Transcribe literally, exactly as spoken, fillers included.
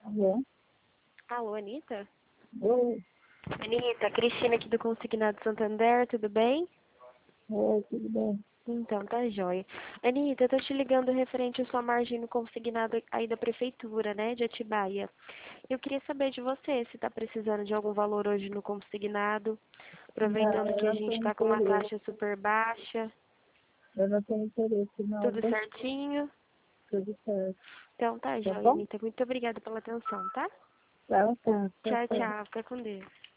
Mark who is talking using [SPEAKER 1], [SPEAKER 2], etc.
[SPEAKER 1] Alô?
[SPEAKER 2] Alô, Anitta?
[SPEAKER 1] Oi,
[SPEAKER 2] Anitta, Cristina aqui do Consignado Santander, tudo bem?
[SPEAKER 1] oi, tudo bem?
[SPEAKER 2] Então, tá jóia. Anitta, eu tô te ligando referente à sua margem no consignado aí da prefeitura, né, de Atibaia. Eu queria saber de você se tá precisando de algum valor hoje no consignado,
[SPEAKER 1] Não,
[SPEAKER 2] aproveitando
[SPEAKER 1] eu
[SPEAKER 2] que a
[SPEAKER 1] não
[SPEAKER 2] gente
[SPEAKER 1] tenho
[SPEAKER 2] tá com uma
[SPEAKER 1] interesse.
[SPEAKER 2] taxa super baixa,
[SPEAKER 1] Eu não tenho interesse, não.
[SPEAKER 2] tudo
[SPEAKER 1] Deixa
[SPEAKER 2] certinho.
[SPEAKER 1] tudo certo.
[SPEAKER 2] Então, tá
[SPEAKER 1] Tá
[SPEAKER 2] jóia,
[SPEAKER 1] bom?
[SPEAKER 2] Anitta. Muito obrigada pela atenção, tá?
[SPEAKER 1] Tá, tá. Tá
[SPEAKER 2] Tchau,
[SPEAKER 1] certo.
[SPEAKER 2] tchau. Fica com Deus.